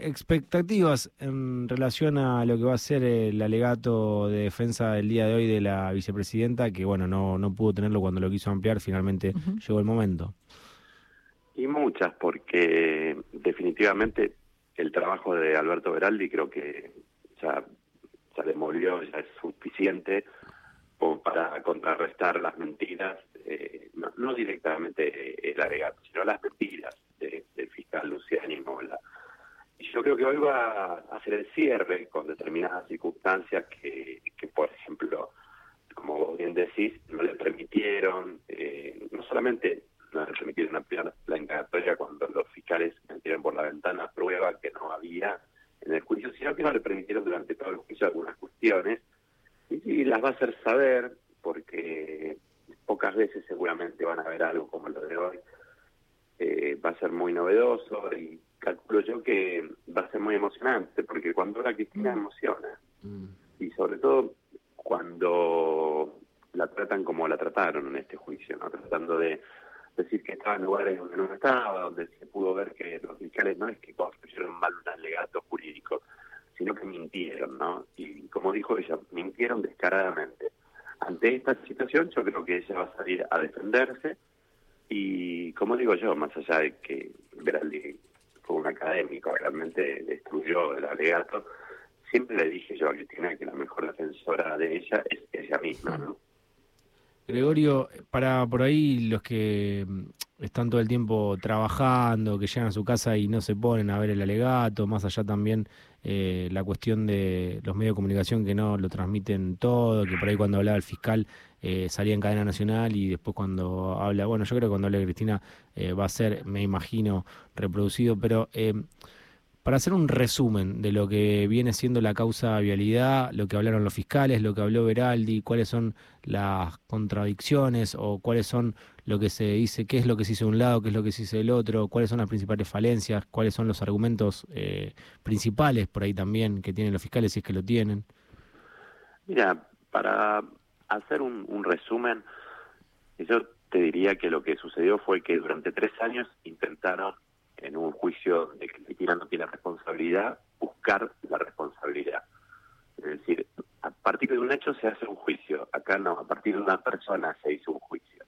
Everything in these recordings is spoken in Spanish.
expectativas en relación a lo que va a ser el alegato de defensa del día de hoy de la vicepresidenta, que bueno, no pudo tenerlo cuando lo quiso ampliar, finalmente Ujú. llegó el momento. Y muchas, porque definitivamente el trabajo de Alberto Beraldi creo que ya, ya demolió, ya es suficiente como para contrarrestar las mentiras, no directamente el alegato, sino las mentiras del fiscal Luciani Mola. Y yo creo que hoy va a hacer el cierre con determinadas circunstancias que por ejemplo, como vos bien decís, no le permitieron, no solamente no le permitieron ampliar la indagatoria cuando los fiscales metieron por la ventana prueba que no había en el juicio, sino que no le permitieron durante todo el juicio algunas cuestiones, y las va a hacer saber, porque pocas veces seguramente van a ver algo como lo de hoy. Va a ser muy novedoso y calculo yo que va a ser muy emocionante, porque cuando habla Cristina emociona, y sobre todo cuando la tratan como la trataron en este juicio, ¿no? Tratando de decir que estaba en lugares donde no estaba, donde se pudo ver que los fiscales no es que construyeron mal un alegato jurídico, sino que mintieron, ¿no? Y como dijo ella, mintieron descaradamente. Ante esta situación yo creo que ella va a salir a defenderse y, como digo yo, más allá de que Beraldi fue un académico, realmente destruyó el alegato, siempre le dije yo a Cristina que la mejor defensora de ella es ella misma, ¿no? Gregorio, para por ahí los que están todo el tiempo trabajando, que llegan a su casa y no se ponen a ver el alegato, más allá también la cuestión de los medios de comunicación que no lo transmiten todo, que por ahí cuando hablaba el fiscal salía en cadena nacional y después cuando habla, bueno, yo creo que cuando hable Cristina va a ser, me imagino, reproducido, pero para hacer un resumen de lo que viene siendo la causa vialidad, lo que hablaron los fiscales, lo que habló Beraldi, cuáles son las contradicciones o cuáles son lo que se dice, qué es lo que se hizo de un lado, qué es lo que se hizo del otro, cuáles son las principales falencias, cuáles son los argumentos principales por ahí también que tienen los fiscales, si es que lo tienen. Mira, para hacer un resumen, yo te diría que lo que sucedió fue que durante 3 años intentaron, en un juicio de que Cristina no tiene responsabilidad, buscar la responsabilidad. Es decir, a partir de un hecho se hace un juicio. Acá no, a partir de una persona se hizo un juicio.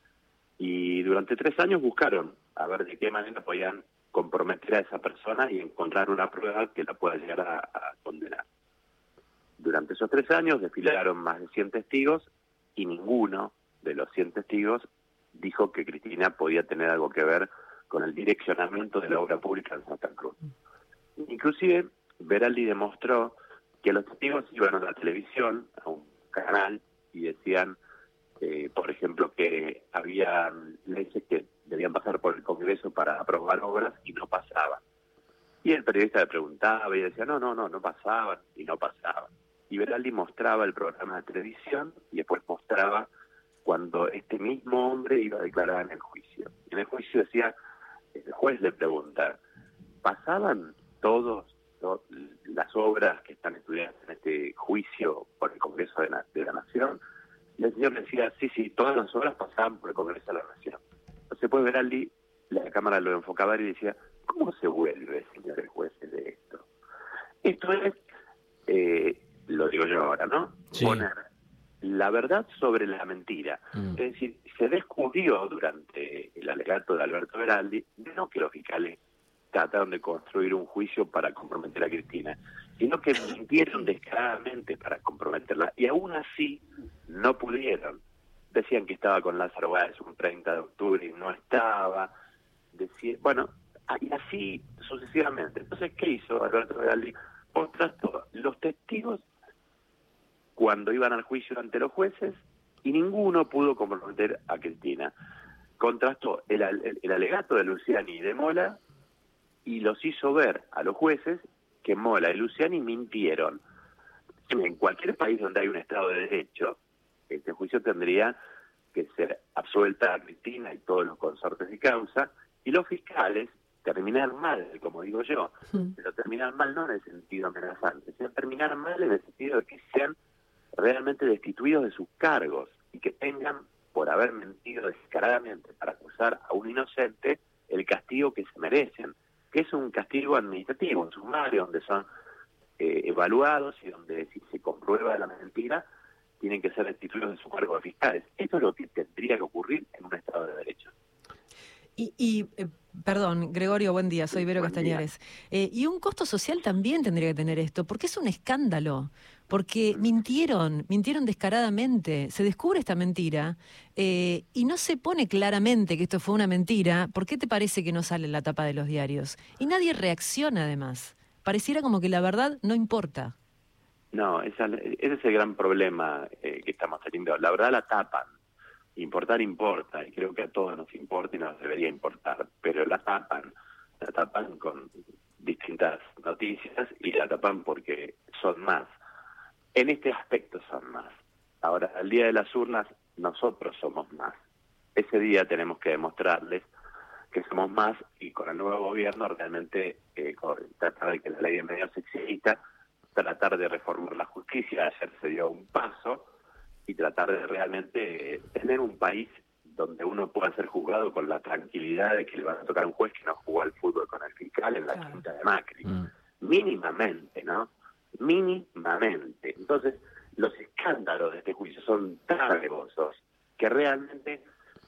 Y durante 3 años buscaron a ver de qué manera podían comprometer a esa persona y encontrar una prueba que la pueda llegar a condenar. Durante esos 3 años desfilaron más de 100 testigos y ninguno de los 100 testigos dijo que Cristina podía tener algo que ver con el direccionamiento de la obra pública en Santa Cruz. Inclusive, Beraldi demostró que los testigos iban a la televisión, a un canal, y decían, por ejemplo, que había leyes que debían pasar por el Congreso para aprobar obras y no pasaban. Y el periodista le preguntaba y decía, no pasaban, y no pasaban. Y Beraldi mostraba el programa de televisión y después mostraba cuando este mismo hombre iba a declarar en el juicio. En el juicio decía, el juez le pregunta, ¿pasaban las obras que están estudiadas en este juicio por el Congreso de la Nación? Y el señor decía, sí, todas las obras pasaban por el Congreso de la Nación. Entonces pues Beraldi, la cámara lo enfocaba y decía, ¿cómo se vuelve, señores jueces, de esto? Esto es, lo digo yo ahora, ¿no? Sí. Poner la verdad sobre la mentira. Es decir, se descubrió durante el alegato de Alberto Beraldi, no que los fiscales trataron de construir un juicio para comprometer a Cristina, sino que mintieron descaradamente para comprometerla, y aún así no pudieron. Decían que estaba con Lázaro Báez un 30 de octubre y no estaba. Bueno, y así sucesivamente. Entonces, ¿qué hizo Alberto Beraldi? Contrastó los testigos cuando iban al juicio ante los jueces y ninguno pudo comprometer a Cristina. Contrastó el alegato de Luciani y de Mola y los hizo ver a los jueces que Mola y Luciani mintieron. En cualquier país donde hay un Estado de Derecho, este juicio tendría que ser absuelta a Cristina y todos los consortes de causa, y los fiscales terminar mal, como digo yo, pero terminar mal no en el sentido amenazante, sino terminar mal en el sentido de que sean realmente destituidos de sus cargos y que tengan, por haber mentido descaradamente para acusar a un inocente, el castigo que se merecen, que es un castigo administrativo, un sumario, donde son evaluados y donde si se comprueba la mentira, tienen que ser destituidos de su cargo de fiscales. Esto es lo que tendría que ocurrir en un Estado de Derecho. Perdón, Gregorio, buen día, soy Vero Castañares. Y un costo social también tendría que tener esto, porque es un escándalo, porque mintieron descaradamente, se descubre esta mentira y no se pone claramente que esto fue una mentira. ¿Por qué te parece que no sale en la tapa de los diarios? Y nadie reacciona además, pareciera como que la verdad no importa. No, ese es el gran problema que estamos teniendo. La verdad la tapan. Importar importa, y creo que a todos nos importa y nos debería importar, pero la tapan con distintas noticias y la tapan porque son más. En este aspecto son más. Ahora, el día de las urnas, nosotros somos más. Ese día tenemos que demostrarles que somos más y con el nuevo gobierno realmente tratar de que la ley de medios exista, tratar de reformar la justicia. Ayer se dio un paso y tratar de realmente tener un país donde uno pueda ser juzgado con la tranquilidad de que le va a tocar un juez que no jugó al fútbol con el fiscal en la quinta de Macri. Mínimamente, ¿no? Mínimamente. Entonces, los escándalos de este juicio son tan alevosos que realmente,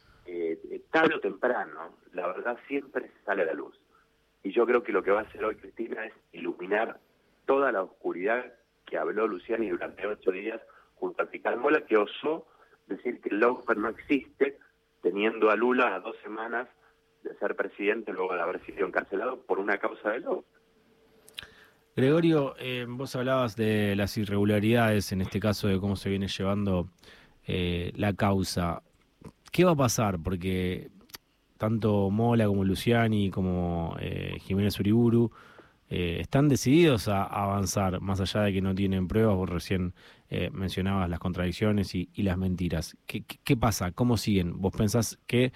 tarde o temprano, la verdad siempre sale a la luz. Y yo creo que lo que va a hacer hoy Cristina es iluminar toda la oscuridad que habló Luciani durante 8 días junto al fiscal Mola, que osó decir que el lawfare no existe, teniendo a Lula a 2 semanas de ser presidente luego de haber sido encarcelado por una causa de lawfare. Gregorio, vos hablabas de las irregularidades, en este caso de cómo se viene llevando la causa. ¿Qué va a pasar? Porque tanto Mola como Luciani como Jiménez Uriburu están decididos a avanzar, más allá de que no tienen pruebas. Vos recién mencionabas las contradicciones y las mentiras. ¿Qué pasa? ¿Cómo siguen? ¿Vos pensás que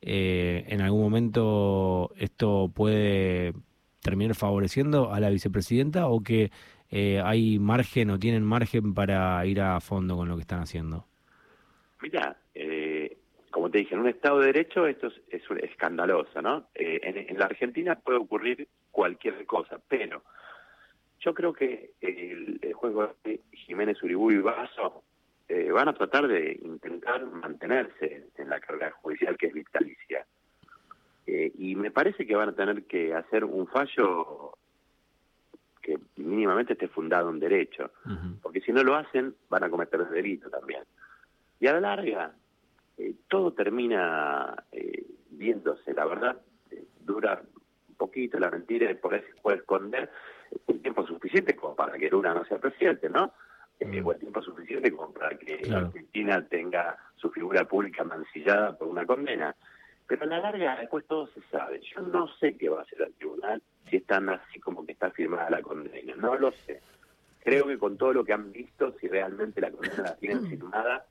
en algún momento esto puede terminar favoreciendo a la vicepresidenta o que hay margen o tienen margen para ir a fondo con lo que están haciendo? Mirá, como te dije, en un Estado de Derecho esto es escandaloso, ¿no? En la Argentina puede ocurrir cualquier cosa, pero yo creo que el juego de Jiménez, Uriburu y Basso van a tratar de intentar mantenerse en la carrera judicial que es vitalicia. Y me parece que van a tener que hacer un fallo que mínimamente esté fundado en derecho, porque si no lo hacen van a cometer delito también. Y a la larga todo termina viéndose, la verdad, dura un poquito la mentira y por eso se puede esconder el tiempo suficiente como para que Lula no sea presidente, ¿no? O el tiempo suficiente como para que Cristina tenga su figura pública mancillada por una condena. Pero a la larga después todo se sabe. Yo no sé qué va a hacer el tribunal si están así como que está firmada la condena, no lo sé. Creo que con todo lo que han visto, si realmente la condena la tienen firmada,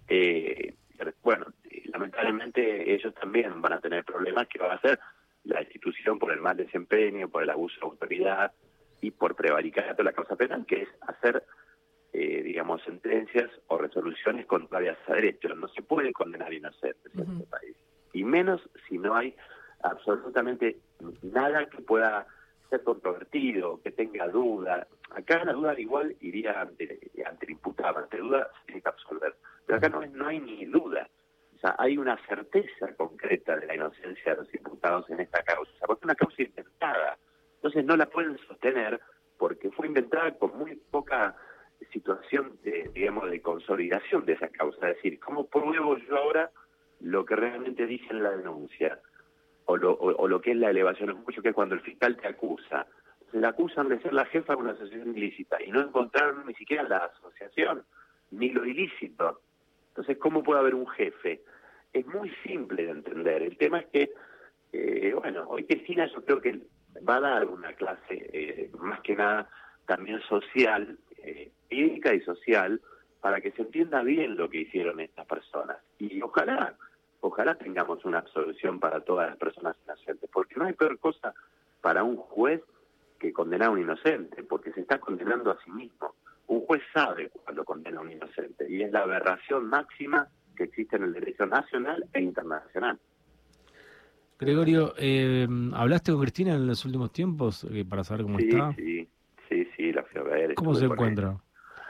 bueno, lamentablemente ellos también van a tener problemas que va a hacer la institución por el mal desempeño, por el abuso de autoridad y por prevaricato la causa penal, que es hacer, digamos, sentencias o resoluciones contrarias a derecho. No se puede condenar inocentes en este país, y menos si no hay absolutamente nada que pueda ser controvertido, que tenga duda. Acá la duda igual iría ante el imputado, ante duda se tiene que absolver. Pero acá no hay ni duda. O sea, hay una certeza concreta de la inocencia de los imputados en esta causa, porque es una causa inventada. Entonces no la pueden sostener porque fue inventada con muy poca situación de consolidación de esa causa. Es decir, ¿cómo pruebo yo ahora lo que realmente dije en la denuncia? O lo que es la elevación del juicio, que es cuando el fiscal te acusa. Se la acusan de ser la jefa de una asociación ilícita y no encontraron ni siquiera la asociación, ni lo ilícito. Entonces, ¿cómo puede haber un jefe? Es muy simple de entender. El tema es que, bueno, hoy Cristina yo creo que va a dar una clase, más que nada, también social, ética y social, para que se entienda bien lo que hicieron estas personas. Y ojalá tengamos una absolución para todas las personas inocentes, porque no hay peor cosa para un juez que condenar a un inocente, porque se está condenando a sí mismo. Un juez sabe cuando condena a un inocente, y es la aberración máxima que existe en el derecho nacional e internacional. Gregorio, ¿hablaste con Cristina en los últimos tiempos para saber cómo Sí, está? sí, la fui a ver, ¿Cómo estuve se con ella. encuentra?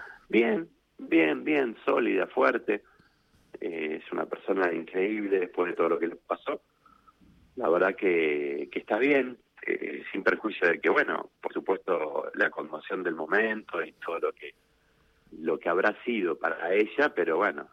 Bien, sólida, fuerte. Es una persona increíble después de todo lo que le pasó. La verdad que está bien, sin perjuicio de que, bueno, por supuesto, la conmoción del momento y todo lo que habrá sido para ella, pero bueno,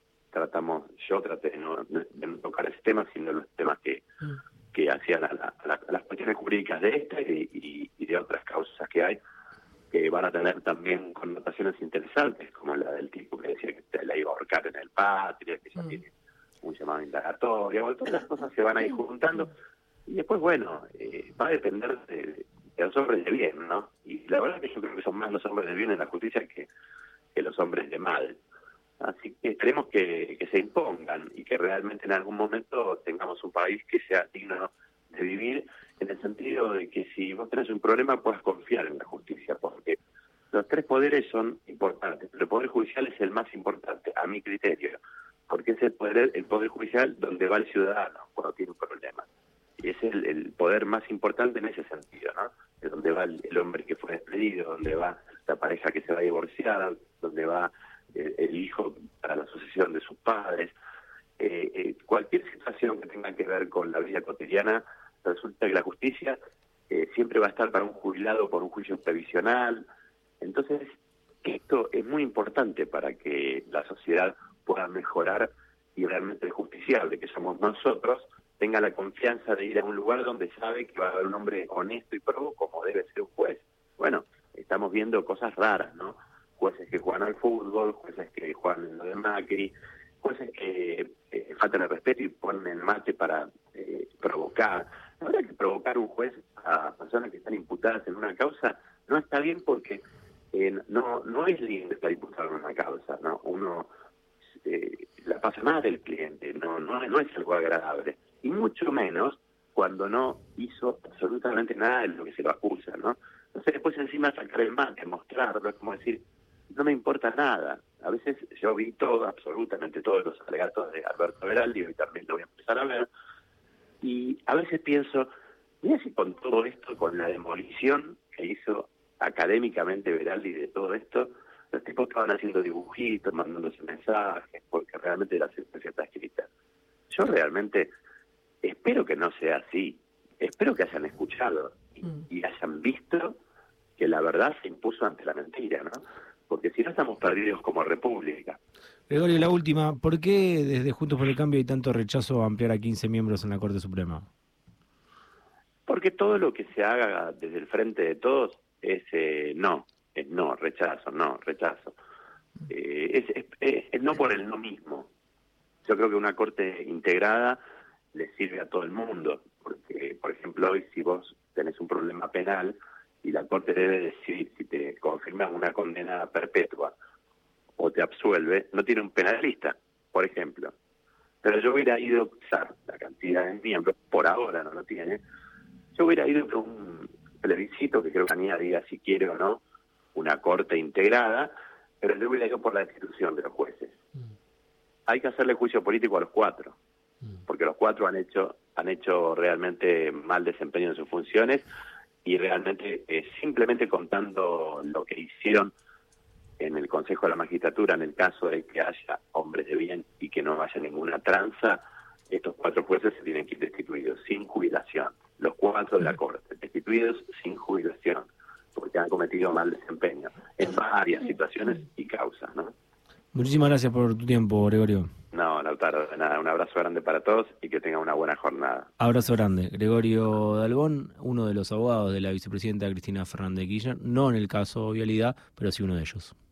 yo traté de no tocar ese tema, sino los temas que hacían a las cuestiones jurídicas de esta y de otras causas que hay, que van a tener también connotaciones interesantes, como la del tipo que decía que te la iba a ahorcar en el Patria, que ya tiene un llamado indagatorio, bueno, todas las cosas se van a ir juntando, y después, bueno, va a depender de los hombres de bien, ¿no? Y la verdad que yo creo que son más los hombres de bien en la justicia que los hombres de mal. Así que esperemos que se impongan y que realmente en algún momento tengamos un país que sea digno de vivir, en el sentido de que si vos tenés un problema puedas confiar en la justicia, porque los tres poderes son importantes, pero el poder judicial es el más importante, a mi criterio, porque es el poder judicial donde va el ciudadano cuando tiene un problema. Y es el poder más importante en ese sentido, ¿no? Es donde va el hombre que fue despedido, donde va la pareja que se va a divorciar, donde va el hijo para la sucesión de sus padres. Cualquier situación que tenga que ver con la vida cotidiana, resulta que la justicia siempre va a estar para un jubilado por un juicio previsional. Entonces, esto es muy importante para que la sociedad pueda mejorar y realmente el justiciable, que somos nosotros, tenga la confianza de ir a un lugar donde sabe que va a haber un hombre honesto y probo como debe ser un juez. Bueno, estamos viendo cosas raras, ¿no? Jueces que juegan al fútbol, jueces que juegan en lo de Macri, jueces que faltan el respeto y ponen el mate para provocar. La verdad que provocar un juez a personas que están imputadas en una causa no está bien, porque no es lindo estar imputado en una causa, ¿no? Uno la pasa mal el cliente, no es algo agradable, y mucho menos cuando no hizo absolutamente nada de lo que se lo acusa, ¿no? Entonces después encima sacar el mate, mostrarlo, es como decir, no me importa nada. A veces yo vi absolutamente todos los alegatos de Alberto Beraldi, y también lo voy a empezar a ver, y a veces pienso, mira si con todo esto, con la demolición que hizo académicamente Beraldi de todo esto, los tipos estaban haciendo dibujitos, mandándose mensajes, porque realmente la sentencia está escrita. Yo realmente espero que no sea así, espero que hayan escuchado y hayan visto que la verdad se impuso ante la mentira, ¿no? Porque si no estamos perdidos como república. Gregorio, la última, ¿por qué desde Juntos por el Cambio hay tanto rechazo a ampliar a 15 miembros en la Corte Suprema? Porque todo lo que se haga desde el frente de todos es rechazo. Es no por el no mismo. Yo creo que una corte integrada le sirve a todo el mundo, porque, por ejemplo, hoy si vos tenés un problema penal y la corte debe decidir si te confirma una condena perpetua o te absuelve, no tiene un penalista, por ejemplo. Pero yo hubiera ido a usar la cantidad de miembros, por ahora no lo tiene, yo hubiera ido con un plebiscito que creo que Anía diga si quiere o no una corte integrada, pero yo hubiera ido por la destitución de los jueces. Hay que hacerle juicio político a los cuatro, porque los cuatro han hecho realmente mal desempeño en sus funciones, y realmente simplemente contando lo que hicieron en el Consejo de la Magistratura, en el caso de que haya hombres de bien y que no haya ninguna tranza, estos cuatro jueces se tienen que ir destituidos sin jubilación. Los cuatro de la Corte, destituidos sin jubilación, porque han cometido mal desempeño en varias situaciones y causas, ¿no? Muchísimas gracias por tu tiempo, Gregorio. No, Lautaro, de nada. Un abrazo grande para todos y que tengan una buena jornada. Abrazo grande. Gregorio Dalbón, uno de los abogados de la vicepresidenta Cristina Fernández de Kirchner, no en el caso Vialidad, pero sí uno de ellos.